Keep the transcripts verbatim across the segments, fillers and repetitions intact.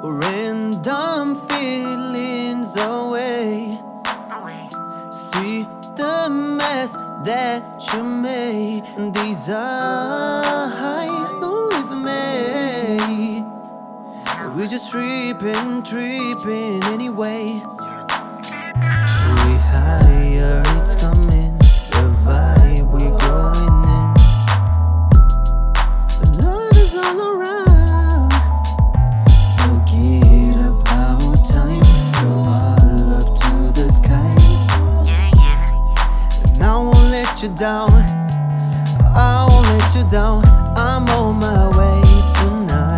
random feelings away. See the mess that you made, and these eyes don't leave me. We just tripping, tripping anyway. We higher, it's coming. The vibe we going in. The love is all around. Forget about time. Throw our love to the sky. And I won't let you down. I won't let you down. I'm on my way tonight.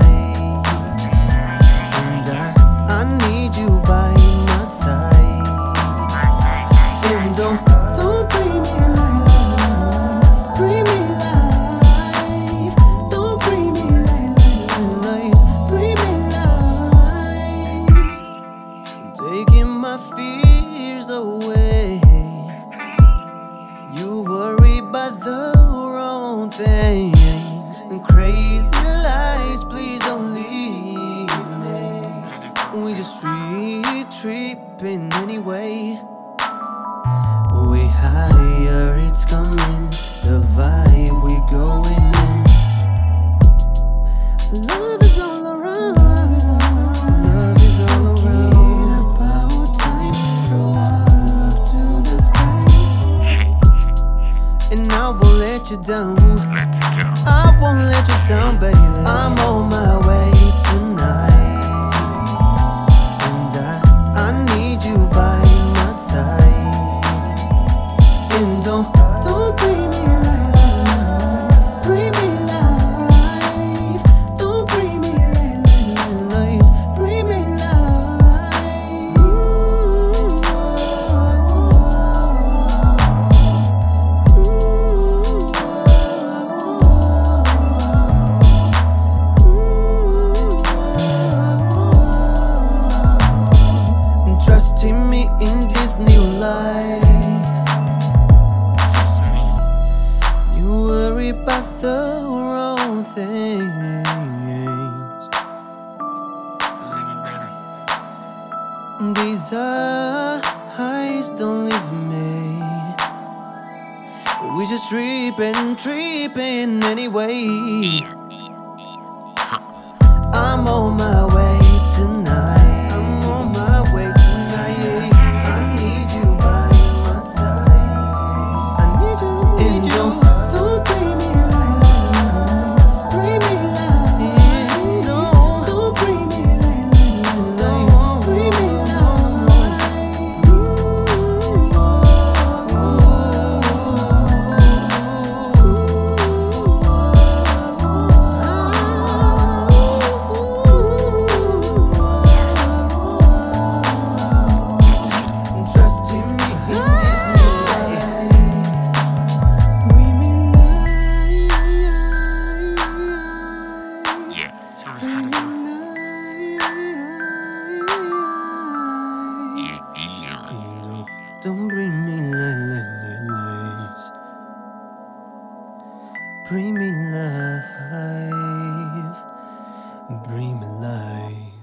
And I, I need you by my side. And don't, don't bring me life, bring me life. Don't bring me life, life, bring me life. Taking my fears away. You worry about the wrong things and crazy lies. Please don't leave me. We just street tripping anyway. We higher, it's coming. The vibe we going in. Love is all around. Love is all around. Forget about time. Throw our love to the sky. And I won't let you down. I won't let you down, baby. I'm on my way tonight. And I, I need you by my side. And don't, don't bring me life, bring me life. Don't bring me life, life, bring me life. Ooh, trusting me in this new life. Trust me. You worry about the wrong things. Believe me, baby. These eyes don't leave me. We just tripping, tripping anyway. I'm on my way tonight. I'm on my way tonight. I need you by my side. I need you, need and you. Don't, don't bring me life, bring me life. Don't, don't bring me life, don't bring me life. Ooh, oh, don't bring me lies, bring me life, bring me life.